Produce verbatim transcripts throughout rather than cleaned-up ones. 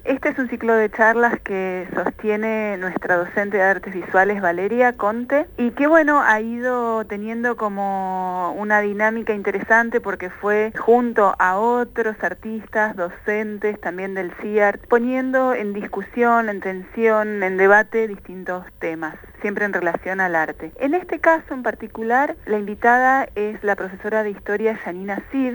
Este es un ciclo de charlas que sostiene nuestra docente de artes visuales, Valeria Conte, y que bueno, ha ido teniendo como una dinámica interesante porque fue junto a otros artistas, docentes también del C I A R, poniendo en discusión, en tensión, en debate distintos temas, siempre en relación al arte. En este caso en particular, la invitada es la profesora de historia Janina Cid,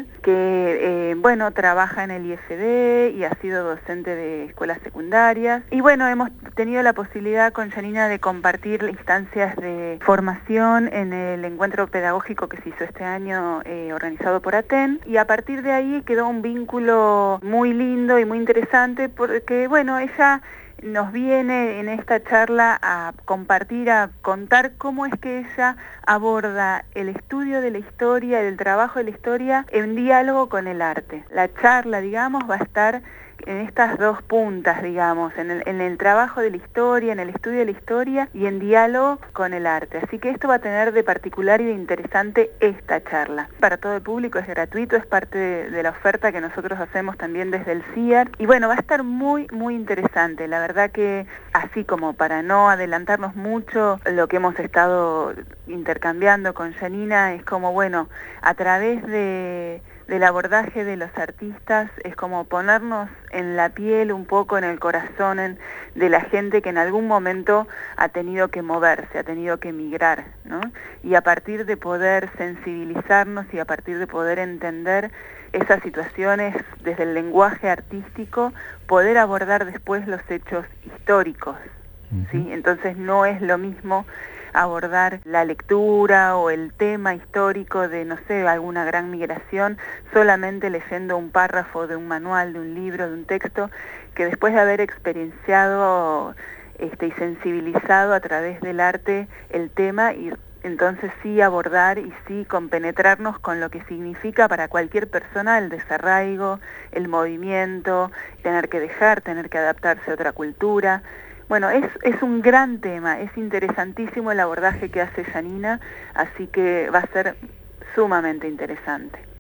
que eh, bueno, trabaja en el I F D y ha sido docente de escuelas secundarias. Y bueno, hemos tenido la posibilidad con Janina de compartir instancias de formación en el encuentro pedagógico que se hizo este año eh, organizado por Aten, y a partir de ahí quedó un vínculo muy lindo y muy interesante porque bueno, ella nos viene en esta charla a compartir, a contar cómo es que ella aborda el estudio de la historia, el trabajo de la historia en diálogo con el arte. La charla, digamos, va a estar en estas dos puntas, digamos, en el, en el trabajo de la historia, en el estudio de la historia y en diálogo con el arte. Así que esto va a tener de particular y de interesante esta charla. Para todo el público es gratuito, es parte de, de la oferta que nosotros hacemos también desde el C I A R. Y bueno, va a estar muy, muy interesante. La verdad que así como para no adelantarnos mucho, lo que hemos estado intercambiando con Janina es como, bueno, a través de... del abordaje de los artistas es como ponernos en la piel un poco, en el corazón en, de la gente que en algún momento ha tenido que moverse, ha tenido que emigrar, ¿no? Y a partir de poder sensibilizarnos y a partir de poder entender esas situaciones desde el lenguaje artístico, poder abordar después los hechos históricos, ¿sí? Entonces no es lo mismo abordar la lectura o el tema histórico de, no sé, alguna gran migración, solamente leyendo un párrafo de un manual, de un libro, de un texto, que después de haber experienciado este, y sensibilizado a través del arte el tema, y entonces sí abordar y sí compenetrarnos con lo que significa para cualquier persona el desarraigo, el movimiento, tener que dejar, tener que adaptarse a otra cultura. Bueno, es, es un gran tema, es interesantísimo el abordaje que hace Janina, así que va a ser sumamente interesante.